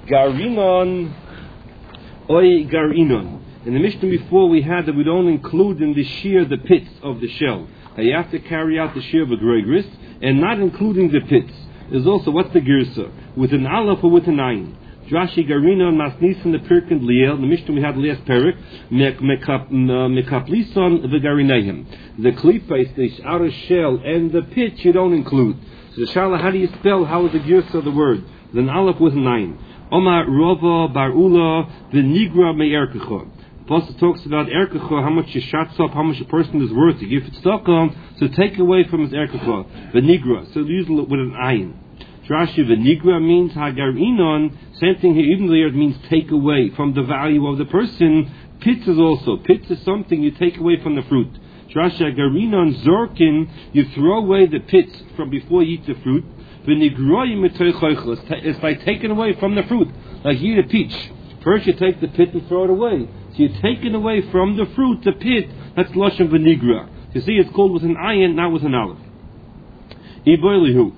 Garinon Oi Garinon. In the Mishnah before we had that we don't include in the shear the pits of the shell. You have to carry out the shear of a groigris, and not including the pits. There's also, what's the girsa? With an aleph or with an ayin? Drashi Garinon Masnisan the Pirkin Liel, the Mishnah we had last perik, Mekaplison V'Garinehim. The klipes, the outer shell, and the pit you don't include. So the shala, how do you spell, how is the girsa of the word? With an aleph with an ayin. Omar Rova Barula V'Nigra Me'erkecha. The Apostle talks about erkecha, how much you shots up, how much a person is worth. You give it tzedakah, so take away from his erkecha. V'Nigra, so usually with an ayin. Rashi v'nigra means hagarinon. Same thing here, even there it means take away from the value of the person. Pits is also. Pits is something you take away from the fruit. Rashi hagarinon zorkin, you throw away the pits from before you eat the fruit. V'nigroyim etoichoichos, it's like taking away from the fruit. Like you eat a peach. First you take the pit and throw it away. So you're taking away from the fruit, the pit. That's lashon v'nigra. You see, it's called with an ayin, not with an aleph. Iboilihu.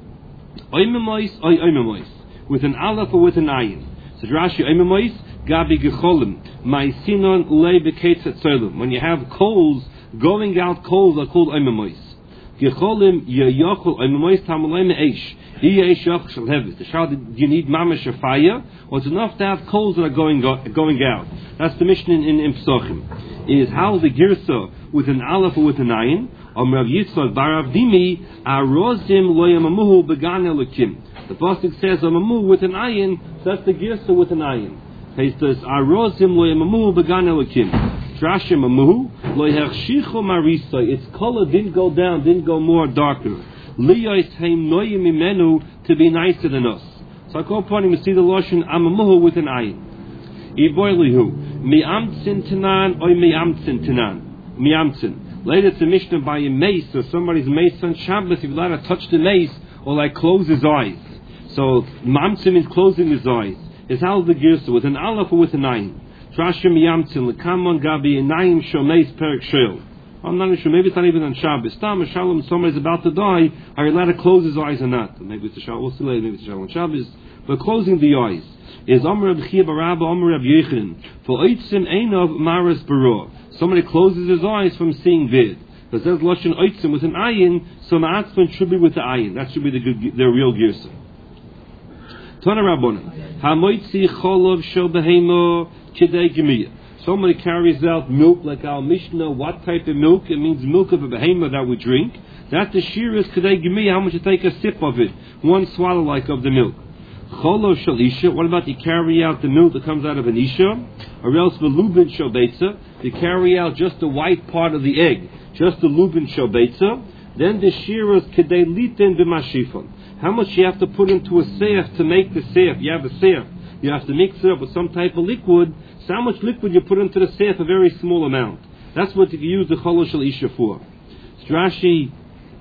With an aleph or with an ayin. So Rashi Oimemois Gabi Gecholim Maisinon Lei Beketz Tzolim. When you have coals going out, coals are called Oimemois. Gecholim Yayachol Oimemois Tamalei Meish. Yesh Yach Shel Heves. The shal, do you need mamash or fire, or it's enough to have coals that are going out? That's the mission in Pesachim. Is how the girsa with an aleph or with an ayin. Rav Yitzchak Barav Dimi Arozim Lo Yamamuhu Began Elokim. The pasuk says Amamu with an ayin. So that's the girsa with an ayin. He says Arozim Lo Yamamuhu Began Elokim. Trashe Mamuhu Lo Yachshichu Marisa. Its color didn't go down, didn't go more darker. Liyos Heim Noyim Imenu, to be nicer than us. So I call upon him to see the lashon Amamuhu with an ayin. Iboilihu Mi'amtzin Tanan Oy Mi'amtzin Tanan Mi'amtzin. Later it's a Mishnah by a mace, or somebody's mace on Shabbos, if you're allowed to touch the mace, or like close his eyes. So, Mamtzim means closing his eyes. Is how the girsa, with an aleph or with an ayin. Trashim yamtzim, lekamon gabi, enayim shomeis perik shel. I'm not sure, maybe it's not even on Shabbos. Tam, Shalom, somebody's about to die, are you allowed to close his eyes or not? Maybe it's a Shabbos, we'll see later, maybe it's a Shalom on Shabbos. But closing the eyes is Omer Reb Chia Barabba, Omer Reb Yechon. For oitzim einov maras barah. Somebody closes his eyes from seeing vid. But says lashon oitzim with an ayin, so ma'atzman should be with the ayin. That should be the real girsa. Tana Rabbanan. Hamoitzi cholov shel behemo kidei gemiyah. Somebody carries out milk like our Mishnah. What type of milk? It means milk of a behema that we drink. That the shear is kidei gemiyah. How much you take a sip of it? One swallow like of the milk. Cholo shel isha. What about you carry out the milk that comes out of an isha? Or else the lubin shel beitza. You carry out just the white part of the egg, just the lubin shel beitza. Then the shear is kidei litin b'mashifon. How much you have to put into a seif to make the seif? You have a seif. You have to mix it up with some type of liquid. So how much liquid you put into the seif? A very small amount. That's what you use the cholo shel isha for. Strashi.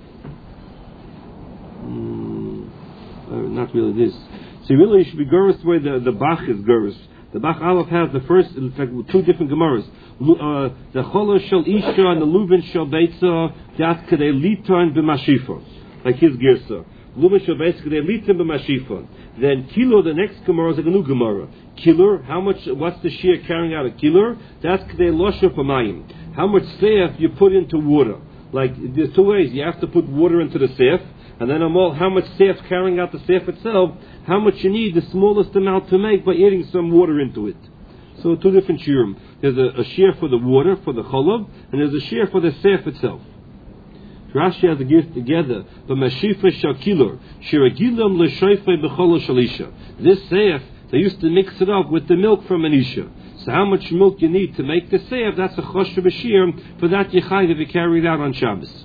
Not really this. So really, you should be Gurus the way the Bach is Gurus. The Bach Aleph has the first, it's like two different Gemaras. The Cholo Shel Isha and the Lubin Shel Beitza, that's Kedei Liton B'Mashifon. Like his Girsa. Lubin Shel Beitza, Kedei Liton B'Mashifon. Then Kilo, the next Gemara is like a new Gemara. Killer, how much, what's the shear carrying out a killer? That's Kedei Losha Pamayim. How much seif you put into water. Like, there's two ways. You have to put water into the seif. And then how much seif carrying out the seif itself, how much you need, the smallest amount to make by adding some water into it. So two different shiurim. There's a shear for the water, for the cholov, and there's a shear for the seif itself. Rashi has the gift together. The mashifa shakilor, shiragilam l'shoifei b'cholo shalisha. This seif, they used to mix it up with the milk from an isha. So how much milk you need to make the seif, that's a choshev b'shir. For that yechayv if you carry it out on Shabbos.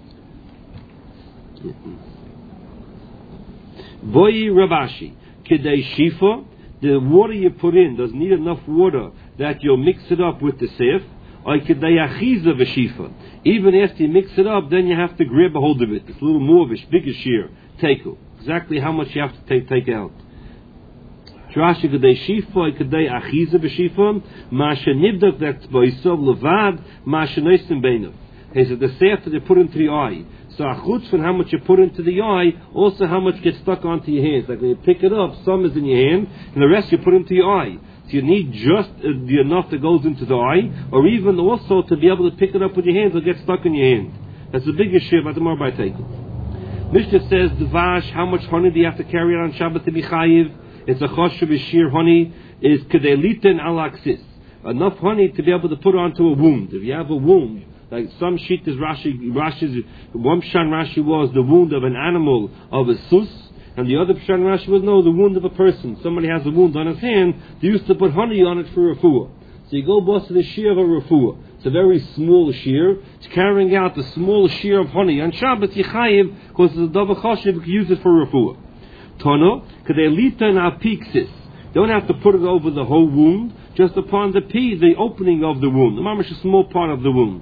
Boyi Rabashi, Kidei Shifa, the water you put in does need enough water that you'll mix it up with the seif, or Kidei Achiza v'Shifa. Even after you mix it up, then you have to grab a hold of it. It's a little more of a bigger shear. Teku. Exactly how much you have to take out. Trashi Kidei Shifa, or Kidei Achiza v'Shifa, Masha Nibdak that's Boisov Levad, Masha Noisim Beinav. He said the seif that they put into the eye. So achutz from how much you put into the eye, also how much gets stuck onto your hands. Like when you pick it up, some is in your hand, and the rest you put into your eye. So you need just the enough that goes into the eye, or even also to be able to pick it up with your hands, it'll get stuck in your hand. That's the biggest shiv at the more by taking. Mishnah says, Dvash, how much honey do you have to carry on Shabbat to be chayiv? It's a choshev shir honey, is kedeliten alaksis. Enough honey to be able to put onto a wound. If you have a wound, like some sheet is Rashi's, one Pshan Rashi was the wound of an animal, of a sus, and the other Pshan Rashi was the wound of a person. Somebody has a wound on his hand, they used to put honey on it for refuah. So you go boss to the shear of a refuah. It's a very small shear. It's carrying out the small shear of honey. On Shabbat, Yechayiv, because it's a double choshev, you can use it for refuah. Tono, kedelita and apixis. Don't have to put it over the whole wound, just upon the opening of the wound. The mamash is a small part of the wound.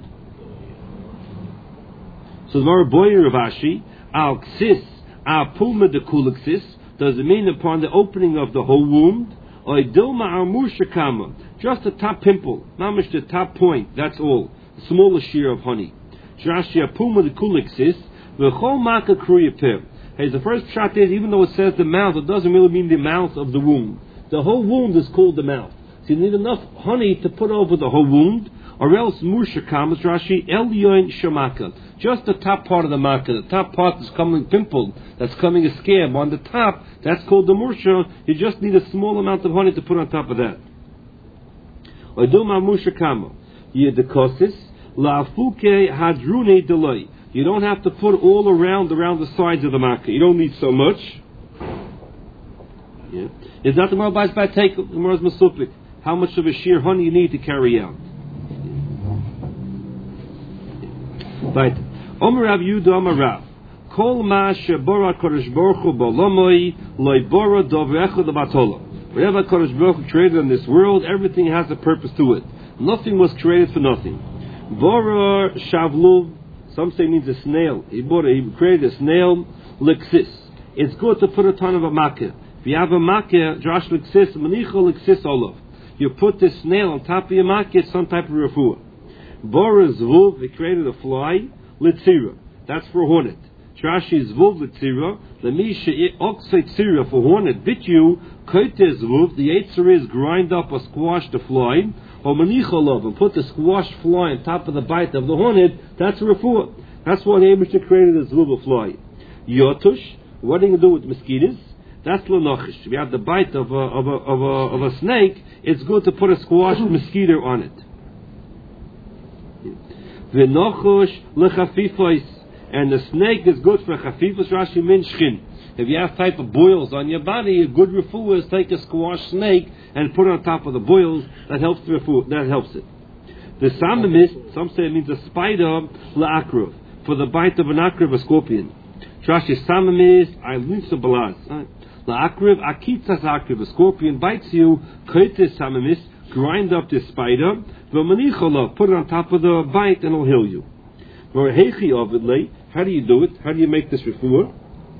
So the Mara Boyer Ravashi, al ksis, al pulma de kulaksis, does it mean upon the opening of the whole wound? Or dilma al mushakama, just the top pimple, mamash the top point, that's all. The smallest shear of honey. Shrashi al pulma de kulaksis, v'chol maka kriyapim. Hey, the first shot is, even though it says the mouth, it doesn't really mean the mouth of the wound. The whole wound is called the mouth. So you need enough honey to put over the whole wound, or else mushakam, as Rashi, elyon shamaka. Just the top part of the maka, the top part that's coming pimpled, that's coming a scab on the top, that's called the mursha. You just need a small amount of honey to put on top of that. Oduma mushakama. Yedekosis, la'afuke hadrune delay. You don't have to put all around the sides of the makkah. You don't need so much. Yeah. Is that the Gemara by take the Gemara's masupik? How much of a sheer honey you need to carry out? Right. Omer Rav Yehuda Omer Rav. Kol ma shebora Kodesh Baruch Hu b'olomoi loy bora dov echad b'atola. Whatever Kodesh Baruch Hu created in this world, everything has a purpose to it. Nothing was created for nothing. Bora shavluv. Some say it means a snail. He created a snail, liksis. It's good to put a ton of a makkah. If you have a makkah, drash liksis, manicha liksis olav. You put this snail on top of your makkah, it's some type of refuah. Bora zvuv, he created a fly, litzira. That's for a hornet. Drashi zvuv litzira, lemisha oxide tzira for hornet bit you, koite zvuv, the yetzer is grind up or squash the fly, or manicholov, and put the squashed fly on top of the bite of the hornet, that's a refuah. That's what Abishah created as zvuva fly. Yotush, what do you do with mosquitoes? That's lenochish. If you have the bite of a snake, it's good to put a squashed mosquito on it. V'nochush lechafifos, and the snake is good for chafifos. Rashi minshkin. If you have type of boils on your body, a good refuah is take a squashed snake and put it on top of the boils. That helps the refuah. That helps it. The samimist, some say it means a spider la'akruv, for the bite of an akruv, a scorpion. Trashi samimist, I lose the balaz. La'akruv, akitzas akruv, a scorpion bites you, koites samimist, grind up this spider, v'manicholov, put it on top of the bite and it'll heal you. V'hechi ovidlei, how do you do it? How do you make this refuah?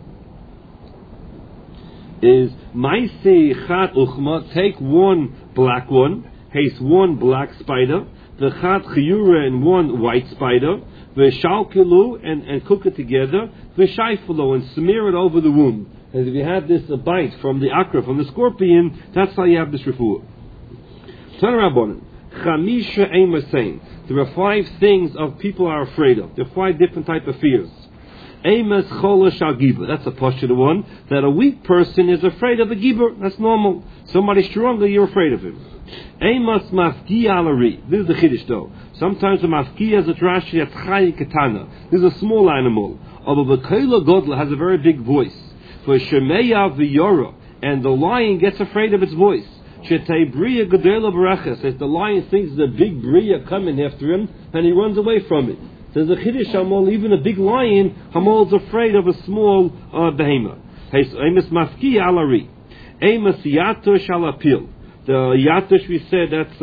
Is Maisi Chat Uchma, take one black one, haste one black spider, the Chat Chiyura and one white spider, Veshalkilu and cook it together, Veshaifalo and smear it over the wound. As if you had this a bite from the akra, from the scorpion, that's how you have this refuah. Turn around, Chamisha Eimasain. There are 5 things of people are afraid of. There are 5 different type of fears. Emes cholash al gibur. That's a postulate one. That a weak person is afraid of a gibur. That's normal. Somebody stronger, you're afraid of him. Emes mafki alari. This is the chiddush though. Sometimes a mafki has a drashi at chayi katana. This is a small animal. Although the koila godla has a very big voice. For shemeya v'yora, and the lion gets afraid of its voice. Shetei bria gedela baracha says the lion thinks there's a big bria coming after him, and he runs away from it. There's a chiddush Hamol, even a big lion, Hamol is afraid of a small behemoth. Emes mafki alari. Emes yatush alapil. The yatush, we said, that's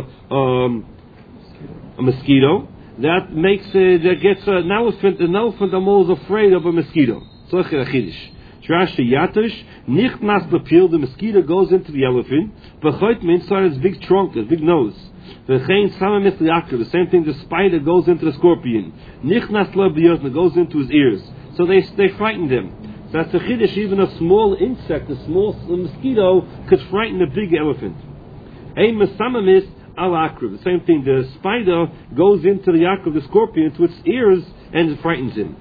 a mosquito. That makes that gets an elephant. An elephant Hamol is afraid of a mosquito. So a chiddush. Trash the yatush, nichnas lapil, the mosquito goes into the elephant, but inside his big trunk, his big nose. The same thing, the spider goes into the scorpion. Goes into his ears. So they frightened him. So that's the chiddush. Even a small insect, a small mosquito, could frighten a big elephant. The same thing, the spider goes into the yakov, the scorpion, into its ears, and it frightens him.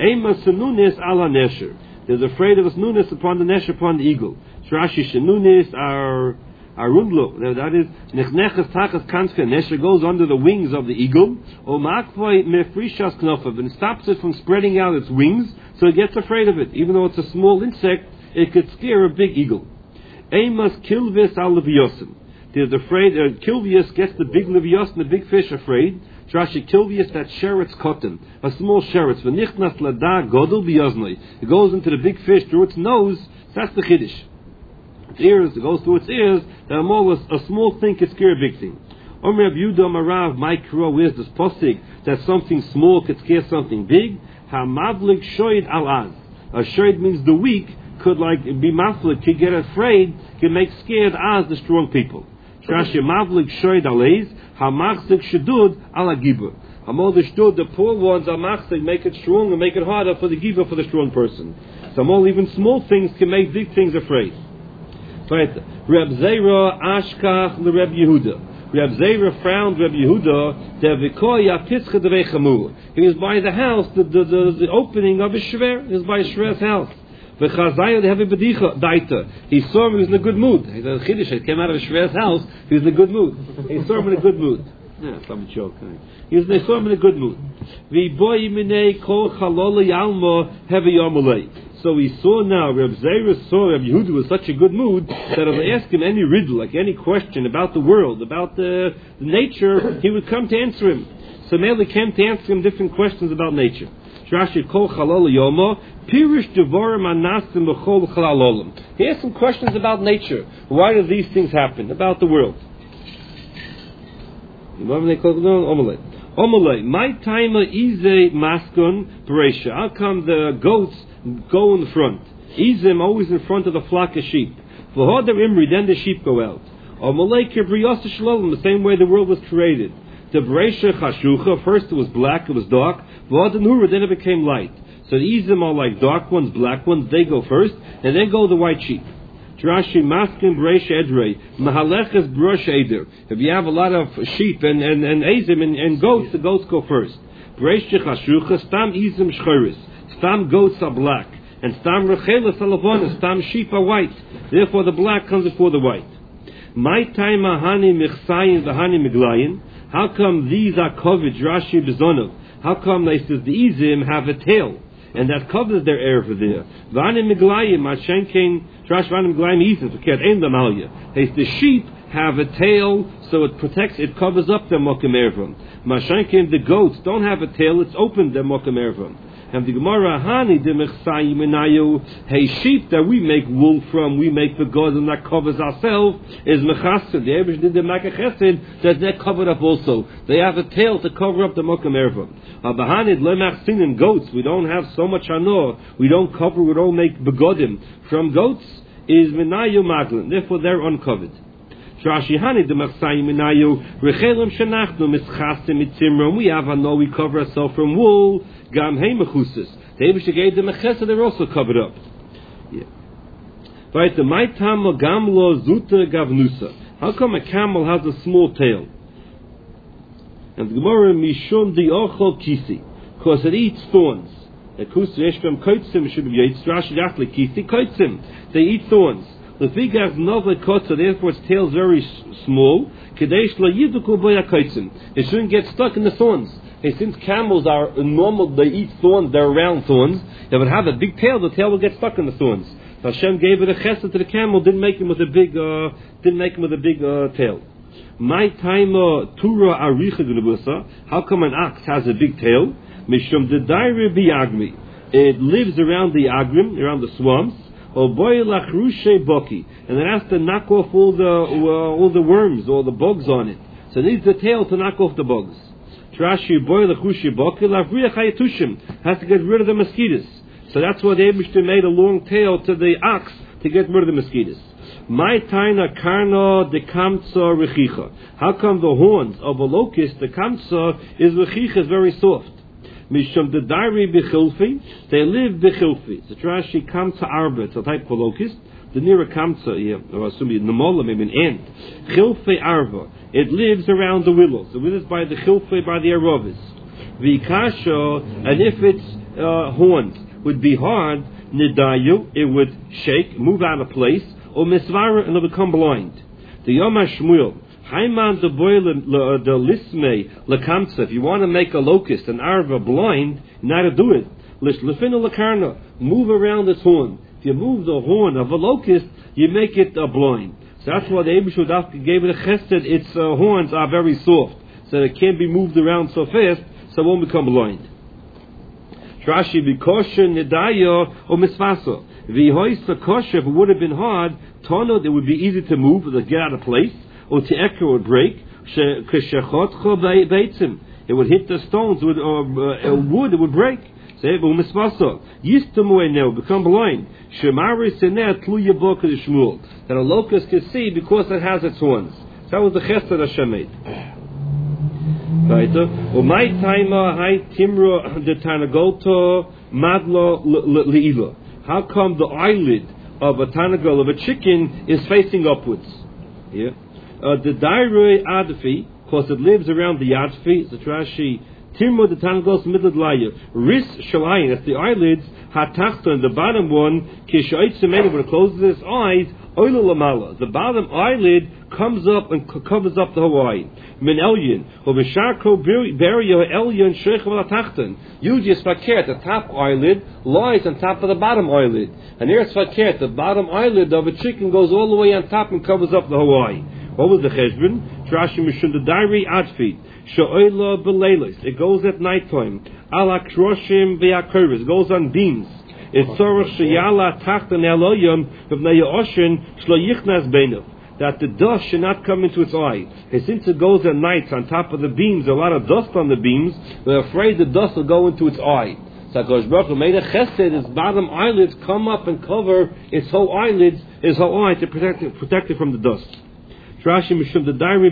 There's afraid of a snunis upon the nesh, upon the eagle. Rashi shenunis are rundlo. That is nechneches tachas kanske. Nesher goes under the wings of the eagle. O makvoi mefrishas knofav, and stops it from spreading out its wings, so it gets afraid of it. Even though it's a small insect, it could scare a big eagle. Eimas kilvis al leviosim. There's afraid. Kilvius gets the big levios and the big fish afraid. Rashi kilvius, that sheretz cotton, a small sheretz. V'nichnas lada godel biyoznoi. It goes into the big fish through its nose. That's the chiddush. Its ears, it goes through its ears. That a small thing could scare a big thing. Omer Yehuda Marav Mikro, where's this postig that something small could scare something big? Hamavlik shoyd al-az. A shoyd means the weak could be maflik, could get afraid, could make scared as the strong people. Rashi mavlik shoyd al-az. Hamachzik shadud ala gibur. Hamol the shtud, the poor ones are machzik, make it strong and make it harder for the gibur, for the strong person. So even small things can make big things afraid. Right. Reb Zera ashkach le Reb Yehuda. Reb Zera frowned Reb Yehuda. He was by the house, the opening of his shver. He was by his shver's house. He saw him, he was in a good mood. He said, Chiddush, he came out of his shver's house, he was in a good mood. He saw him in a good mood. Yeah, some joke. They saw him in a good mood. So he saw now, Reb Zera saw Reb Yehuda was such a good mood that if I ask him any riddle, like any question about the world, about the nature, he would come to answer him. So Mele came to answer him different questions about nature. Rashi kol chalol yomo pirish devorim anasim b'chol chalalolim. He asked some questions about nature. Why do these things happen? About the world. Omalei, my timer ize maskon beresha. How come the goats go in the front? Izim always in front of the flock of sheep. V'hoder imri, then the sheep go out. Omalei kibriyos shalom, the same way the world was created. The beresha chashucha, first it was black, it was dark. V'hoder nura, then it became light. So the izim are like dark ones, black ones. They go first, and then go the white sheep. Rashi maskin breish edrei mahaleches brush eder. If you have a lot of sheep and ezim and goats, the goats go first. Breish chashucha stam izim shcheres. Stam goats are black, and stam recheles alavon. Stam sheep are white. Therefore, the black comes before the white. My time ahani michsayin v'hani miglayin. How come these are covered? Rashi bezonov. How come they says the izim have a tail? And that covers their air over there. The sheep have a tail, so it protects, it covers up their mokem ervam. The goats don't have a tail, it's open their mokem ervam. And the Gemara, Hani de Mechsayim, hey, sheep that we make wool from, we make the god and that covers ourselves, is Mechassid. The Ebrish did the Makachesed, that covered up also. They have a tail to cover up the Mokem Ervam. Abahanid Lemachsin and goats, we don't have so much anor, we don't cover, we don't make begodim from goats, is Menayu Maglin. Therefore they're uncovered. Rashi Hani de Mechsayim Menayu, Rechelem Shenachnu Mischasim Mitzimrom, we have anor, we cover ourselves from wool. Gam hey mechusis. The Eibusha gave them a chesed, they're also covered up. Yeah. Right, the my tama gamlo zuta gavnusa. How come a camel has a small tail? And the Gemara mishum di ochol kisi, because it eats thorns. The kusu yeshbem koitzim should be eats Rashi dachli kisi koitzim. They eat thorns. The figure has nova kotza, therefore its tail is very small. Kadesh la yiduku boya koitzim. It shouldn't get stuck in the thorns. Hey, since camels are normal, they eat thorns, they're around thorns. They would have a big tail, the tail would get stuck in the thorns. So Hashem gave it a chesed to the camel, didn't make him with a big tail. My time tura aricha gnubusa. How come an ox has a big tail? Mishum the dairi biagmi. It lives around the agrim, around the swamps. Or boy lachrushe boki, and it has to knock off all the worms, all the bugs on it. So it needs the tail to knock off the bugs. Rashi boy lechushi boki lavriach hayatushim, has to get rid of the mosquitoes. So that's why the Eibishter made a long tail to the ox to get rid of the mosquitoes. My taina karna de kamtsa rechicha. How come the horns of a locust, the kamtsa, is rechicha, is very soft? Mishum the dari bechilfi, they live bechilfi. The Rashi kamtsa arba, it's a type of locust. The nearer kamtsa, or assuming nemola, maybe an ant. Chilfe arba, it lives around the willows. The willows by the chilfe, by the aravis. Vikasha, and if its horns would be hard, nidayu, it would shake, move out of place, or misvara, and it'll become blind. The Yom HaShmuel, Haiman the boil the lisme lekamtsa. If you want to make a locust, an arva, blind, now to do it. Lefinu lekarna, move around its horn. If you move the horn of a locust, you make it blind. So that's why the Eibushu gave it a chesed. Its horns are very soft, so it can't be moved around so fast, so it won't become blind. Rashi b'kosher nedaya or misvasa. V'hois the kosher, if it would have been hard, tonod, it would be easy to move, to get out of place, or to echo or break. It would hit the stones, or wood, it would break. Say, misvasa. Yistamu now, become blind. Shemari senet tluya boka the shmuel. That a locust can see because it has its horns. So that was the chesed that Hashem made. Weiter. My timer hai timra de tanagoto madlo leila. How come the eyelid of a tanagol, of a chicken, is facing upwards? Yeah. The dairoi adfi, because it lives around the adfi. The Rashi timra de tanagos middle laya. Ris shalayin. That's the eyelids. Hatachton, the bottom one. Kishaitzemen, when it closes its eyes. Oila lamala. The bottom eyelid comes up and covers up the whole eye. Min elyon, or b'sharko berio elyon sheichel atachton. Usually it's fakir, the top eyelid lies on top of the bottom eyelid, and here it's fakir, the bottom eyelid of a chicken goes all the way on top and covers up the whole eye. What was the cheshbon? Trashi mishun the diary adfit she'oila beleilis. It goes at nighttime. Ala kroshim ve'akurvis. It goes on beams. It's sorach sheyala tachton eloyim v'nei oshin shlo yichnas beinav. That the dust should not come into its eye. And since it goes at night on top of the beams, a lot of dust on the beams, they're afraid the dust will go into its eye. So HaKadosh Baruch Hu made a chesed, its bottom eyelids come up and cover its whole eyelids, its whole eye, to protect it from the dust. Rashi mishum the diary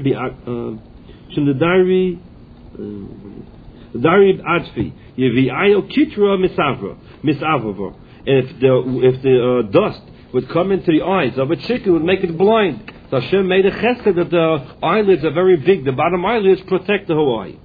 adfi yevi'ayo kitra misavra. And if the dust would come into the eyes of a chicken, would make it blind. So Hashem made a chesed that the eyelids are very big. The bottom eyelids protect the whole eye.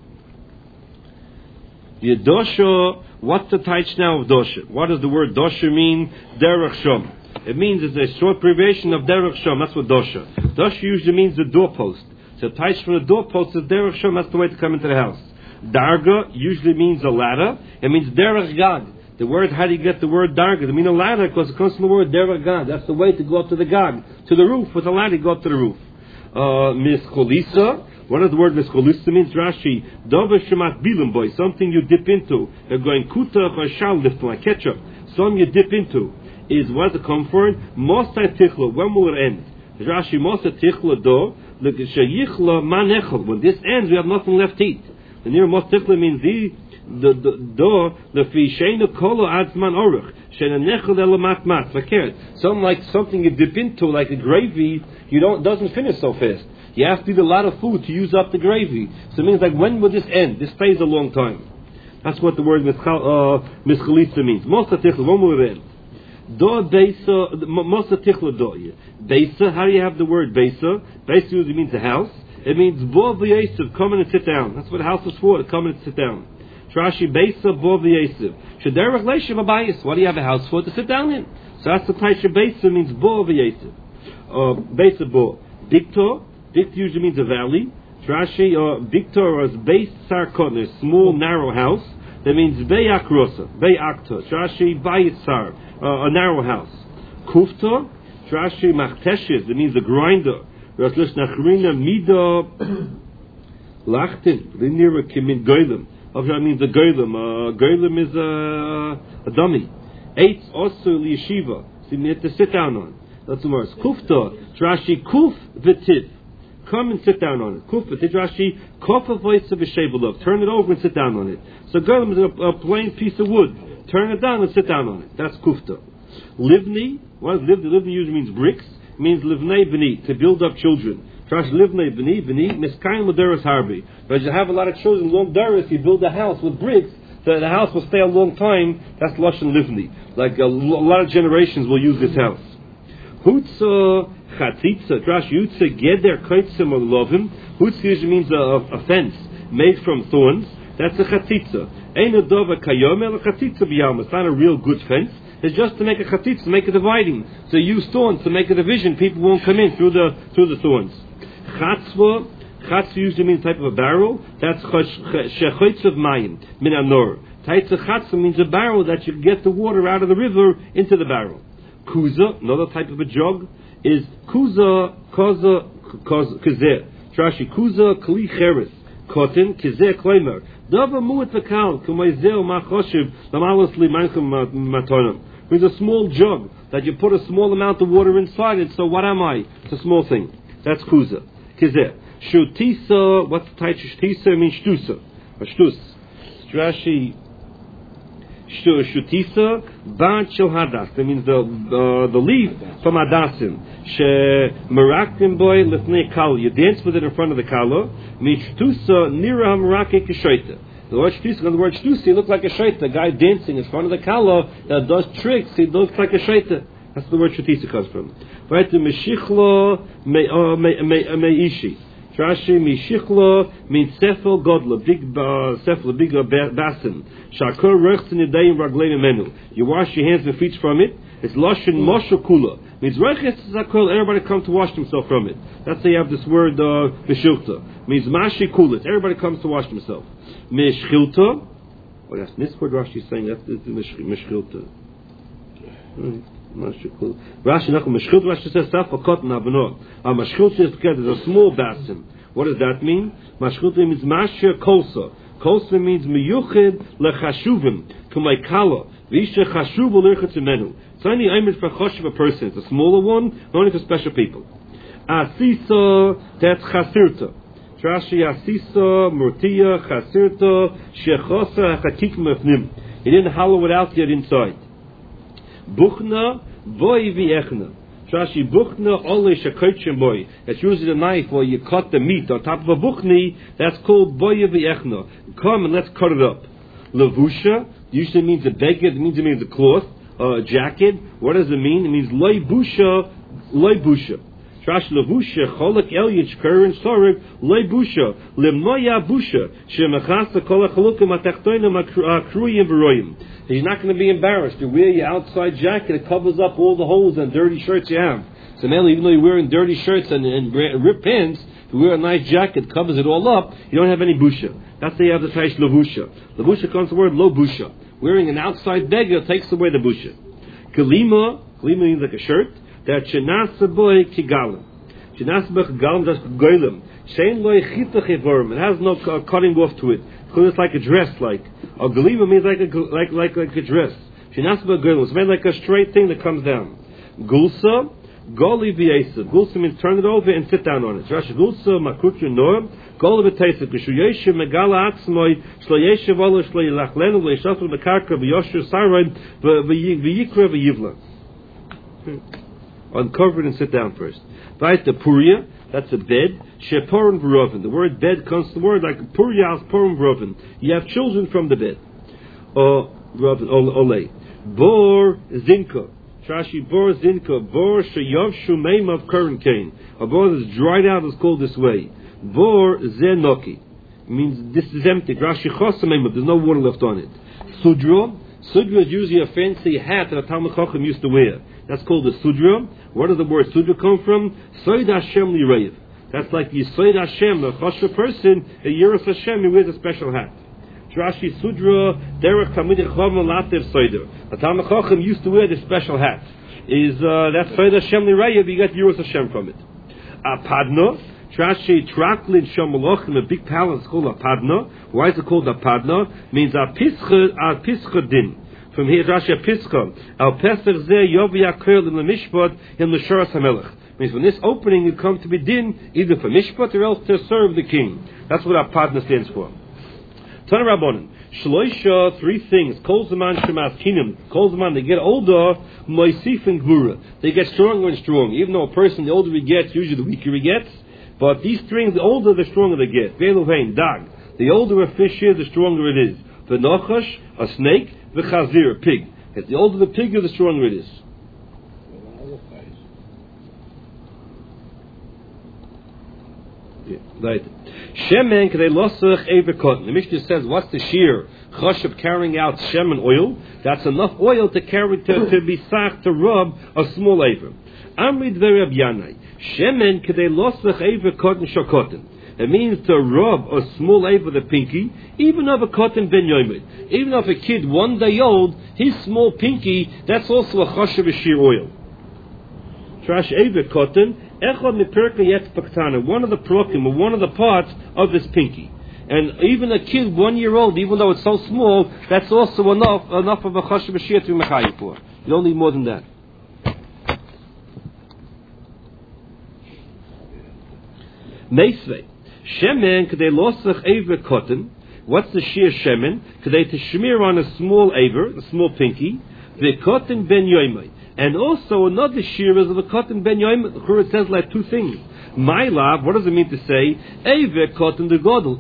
Yedosha, what's the taich now of dosha? What does the word dosha mean? Derech shom. It means it's a short abbreviation of derech shom. That's what dosha. Dosha usually means the doorpost. So taich for the doorpost is derech shom. That's the way to come into the house. Darga usually means a ladder. It means derech gad. The word, how do you get the word darga? It means a ladder because it comes from the word derech gad. That's the way to go up to the gad, to the roof. With a ladder, you go up to the roof. Mischolisa. What does the word mischolisa means? Rashi. Dover shemat bilim boy. Something you dip into. They're going kuta or shal lift like ketchup. Some you dip into. Is what does it come for? Mosai tichla. When will it end? Rashi mosai tichla do. Sheyichla manechel. When this ends, we have nothing left to eat. The near mosai tichla means the fishena kolo atzman orach shena nechel elamat mat fakert. Something you dip into like a gravy, doesn't finish so fast. You have to eat a lot of food to use up the gravy. So it means like, when will this end? This stays a long time. That's what the word mischalitza means. Mosa tichla, when will it end? Do beisa, mosa tichla do. Beisa, how do you have the word beisa? Beisa usually means a house. It means bo v'yesav, come in and sit down. That's what a house is for, to come in and sit down. Trashi beisa bo v'yesav. Shederach leishav abayis. What do you have a house for? To sit down in. So that's the type of beisa means bo v'yesav. Beisa bo. Diktor. Diktor usually means a valley. Trashi diktor is beis sarkot, a small narrow house. That means beyak rosa, beyakta. Trashi bayitsar, a narrow house. Kufta. Trashi machteshes. That means a grinder. Raslush nachrina mida lachtin. Linira kimin goylem. That means a goylem. Goylem is a dummy. Eitz also liyeshiva. So you have to sit down on. That's the word. Kufta. Trashi kuf v'tiv. Come and sit down on it. Kuf v'tiv. Trashi kofa voice of a shavelov. Turn it over and sit down on it. So goylem is a plain piece of wood. Turn it down and sit down on it. That's kufta. Livni. What is livni? Livni usually means bricks. means livnei b'ni, to build up children. Trash livnei b'ni, miskayim l'deres harbi. But you have a lot of children, long deres, you build a house with bricks, so the house will stay a long time. That's lashon livni. Like a lot of generations will use this house. Hutza chatzitza, trash yutza geder kaitzim lovim. Hutza usually means a fence made from thorns. That's a chatzitza. Ein adova kayom el chatzitza b'yam. It's not a real good fence. It's just to make a chatzitza, to make a dividing. So you use thorns to make a division. People won't come in through the thorns. Chatzva usually means a type of a barrel. That's shechotz of mayim min anor. Taitza chatzva means a barrel that you get the water out of the river into the barrel. Kuza, another type of a jug, is kuza kazeh. Trashi kuza kli cheres. Cotton, kizeh kloimer. Dava muet v'kal, kumayzeh ma choshev, lamalos li manchem matonam. There's a small jug that you put a small amount of water inside it, so what am I? It's a small thing. That's kuza. Kizeh. Shutisa, what's the type of shutisa? Means shtusa. Or shtus. Trashi, shutisa, ban shel hadas. That means the leaf from hadasim. She meraktim boy lefnei kal. You dance with it in front of the kala. Means shtusa nira hamarake kishoita. The word shtusa, the word shtusa, he looks like a shaita. The guy dancing in front of the kala that does tricks, he looks like a shaita. That's the word shutisa comes from. Right, the meshichlo meishi. Rashi Mishichlo means Sefel Godla, big Sefel, big basin. Shakor Rechtin Yadayim Raglein Menu. You wash your hands and feet from it. It's Lashon Moshe Kula. Means Reches Zakol, everybody comes to wash themselves from it. That's how you have this word Mishilta. Means Mashi Kulit. Everybody comes to wash themselves. Mishchilta. Oh, that's this word Rashi is saying. That's Mishchilta. Rashi Nachum Meshchut. Rashi says Safakot Nabno. Mashchut is together. There's a small basin. What does that mean? Mashchut means Masher Kolsa. Kolsa means Miyuchid lechashuvim kumay kala v'isha chashuv l'irchatz imenu. It's only aimed for chashuv a person. It's a smaller one, only for special people. Asisa, that's chasirta. Rashi Asisa Murtiya Chasirta Shechosa Hakik Mefnim. He didn't hollow it out yet inside. Buchna boy viechna. Trashi buchna ole shakotchem boy. It's usually a knife where you cut the meat on top of a buchni. That's called boy viechna. Come and let's cut it up. Levusha usually means a beggar. It means a cloth, a jacket. What does it mean? It means loy busha. Trash levusha cholak elyin shkurin soreg loy busha lemnoya busha shemachasa kol chalukim atachtoinim akruyim v'royim. He's not going to be embarrassed. You wear your outside jacket, it covers up all the holes and dirty shirts you have. So now, even though you're wearing dirty shirts and ripped pants, if you wear a nice jacket, covers it all up, you don't have any busha. That's how you have the taish levusha. Levusha comes from the word lo busha. Wearing an outside beggar takes away the busha. Kalima means like a shirt. That shenasa boy kigalim. Shenasa boy kigalim, that's goyim. Shein loy chitach evorim. It has no cutting off to it. Because it's like a dress, like. A galima means like a dress. Shenasa boy goyim. It's made like a straight thing that comes down. Gulsa, goli v'yesa. Gulsa means turn it over and sit down on it. Rashi gulsa makutri noam. Goli v'teisa. Kishu yeshe megala atzmoi. Shlo yeshe v'olo shlo yilachlenu. V'yeshatul bekarka v'yosher saroin. V'yikra v'yivla. Uncover it and sit down first. Right, the puria, that's a bed. Sheporin v'rovin. The word bed comes from the word like puria as porin v'rovin. You have children from the bed. Rovin, ole. Bor zinka. Trashi bor zinka. Bor sheyov shumeim of current cane. A bor that's dried out is called this way. Bor zenoki. Means this is empty. Trashi chosameim, there's no water left on it. Sudra. Sudra is usually a fancy hat that a Talmud Chacham used to wear. That's called the Sudra. Where does the word Sudra come from? Soid Hashem Lireiv. That's like the Soid Hashem, a choshev person, a Yeros Hashem, he wears a special hat. Rashi Sudra, Derech Talmid Chacham Latev Soider. The Talmud Chacham used to wear this special hat. That's Soid Hashem Lireiv, you get Yeros Hashem from it. Padna. Trashi Traklin Shamalachim, a big palace called a Padna. Why is it called a Padna? Means a Pischa Din. From here, Rashi Pischa. Al Pesach Zeh Yovi Akel in the Mishpat in the Shoras HaMelech. Means when this opening you come to be din, either for Mishpat or else to serve the king. That's what a Padna stands for. Tana Rabbanan. Shloisha, 3 things. Kol zaman shemaskinim. Kol zaman, they get older, moisif and gvura. They get stronger and stronger. Even though a person, the older he gets, usually the weaker he gets. But these things, the older, the stronger they get. Ve'eluvein, dag. The older a fish is, the stronger it is. V'nochash, a snake. V'chazir, a pig. As the older the pig is, the stronger it is. Right. Shemen k'dei losach ever cotton. The Mishnah says, what's the shear? Choshev carrying out shemen oil. That's enough oil to carry to be sach to rub a small aver. Amri dvei Reb Yanai. Shemen k'dei losach ever cotton shakotten. It means to rub a small aver the pinky, even of a cotton ben yomed. Even of a kid 1 day old, his small pinky, that's also a choshev shear oil. Trash aver cotton. One of the prokim, or one of the parts of this pinky. And even a kid 1 year old, even though it's so small, that's also enough of a choshev b'shir to be mechayim for. You don't need more than that. Meisvei. Shemen k'dei losach aver cotton. What's the shear shemen? K'dei to shmear on a small aver, a small pinky. The cotton ben yoimai. And also another shear is of a cotton ben yoim. It says like 2 things. My love, what does it mean to say? Eve cotton the godel,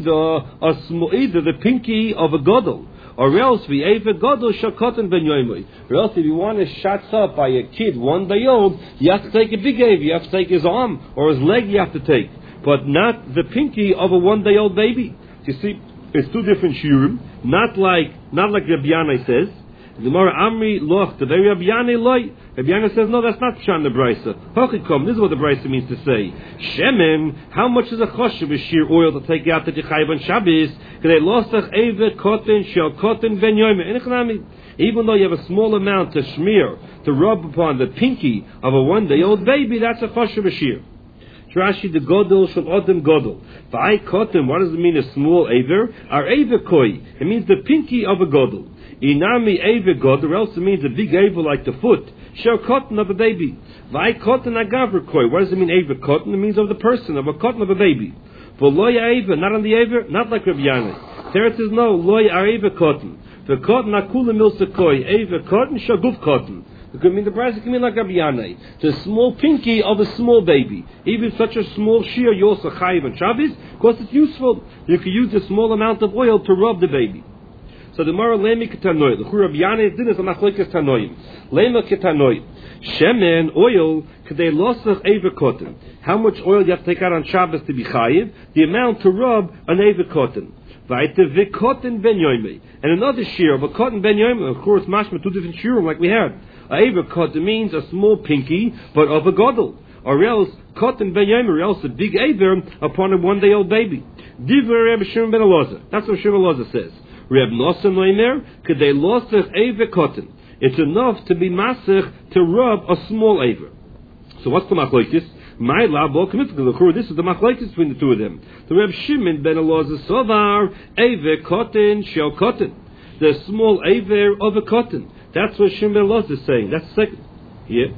either the pinky of a godel, or else the eve godel shall cotton ben yoim. Or else if you want to shots up by a kid 1 day old, you have to take a big eve. You have to take his arm or his leg. You have to take, but not the pinky of a 1 day old baby. You see, it's 2 different shiurim. Not like Rabbi Yanai says. The Gemara Amri Loch, the very Rabbi Yanai loy. Rabbi Yanai says, no, that's not Pshan the Brisa. Hochikom, this is what the Brisa means to say. Shemen, how much is a choshev, a shear oil to take out the Chayv on Shabbos? K'dei losach eve cotton shel cotton ben yomer. Even though you have a small amount to smear, to rub upon the pinky of a 1 day old baby, that's a choshev, a shear. Rashi the godel shel odem godel. V'ai cotton, what does it mean, a small aver? Ar aver koi. It means the pinky of a godel. Inami aver god, or else it means a big aver like the foot. Shel cotton of a baby. Vai cotton agaver koi. What does it mean aver cotton? It means of the person, of a cotton of a baby. For loy aver, not on the aver, not like Rabbi Yanai. There it says no, loy aver cotton. The cotton akula milsa koi. Aver cotton shel guf cotton. It could mean the price, it could mean like Rabbi Yanai. The small pinky of a small baby. Even such a small shear, you also chayiv on Shabbos, because it's useful. You can use a small amount of oil to rub the baby. So the Mara Lema Ketanoi, the Rabbi Yanai did is a machlokes Tanoim. Lema Ketanoi, shemen oil k'dei losach aver cotton. How much oil you have to take out on Shabbos to be chayiv? The amount to rub an aver cotton. V'ayte v'cotton ben yoimei, and another shear of a cotton ben yoimei. Of course, mashma 2 different shearim like we had. A aver cotton means a small pinky, but of a godel, or else cotton ben yoimei, or else a big aver upon a 1 day old baby. Divrei Reb Shimon ben Elazar. That's what Shimon ben Elazar says. Reb Nosson Noimer, k'dei losach aver cotton. It's enough to be masech to rub a small aver. So what's the machlokes? My lab, this is the machlokes between the 2 of them. The Reb Shimon ben Elazar sovar aver cotton shel cotton. The small aver of a cotton. That's what Shimon ben Elazar is saying. That's the second. Yeah.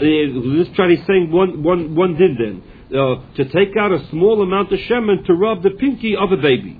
This try is saying one did then. To take out a small amount of shemen to rub the pinky of a baby.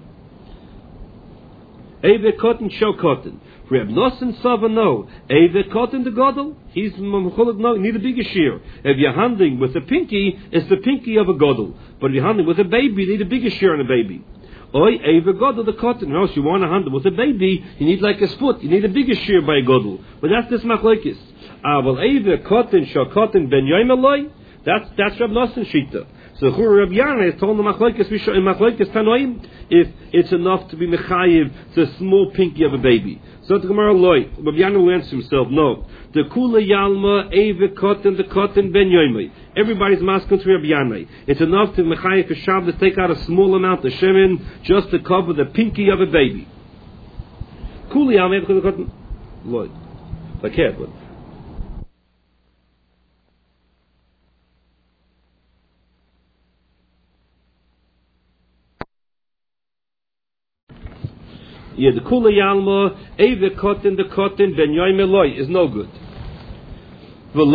Eve cotton shel cotton. Reb Nosson Sava no. Eve cotton the godel. He's mechulek no. Need a bigger shear. If you're handling with a pinky, it's the pinky of a godel. But if you're handling with a baby, you need a bigger shear on a baby. Oi Eve godel the cotton. Or else you want to handle with a baby, you need like a foot. You need a bigger shear by a godel. But that's this machlokes. Well, Eve cotton shel cotton ben yoim aloi. That's Reb Nosson shita. So Rabbi Yanai has told the machlokes in machlokes Tanoim if it's enough to be mechayiv to a small pinky of a baby. So the Gemara loy, Rabbi Yanai will answer himself, no. The kula yalma eve cotton the cotton ben yoimei. Everybody's masking to Rabbi Yanai. It's enough to mechayiv for Shabbos to take out a small amount of shemen just to cover the pinky of a baby. Kula yalma eve cotton the cotton loy. Like careful. Yeah, the kula yalma, eve cotton, the cotton, ben yoim eloi is no good.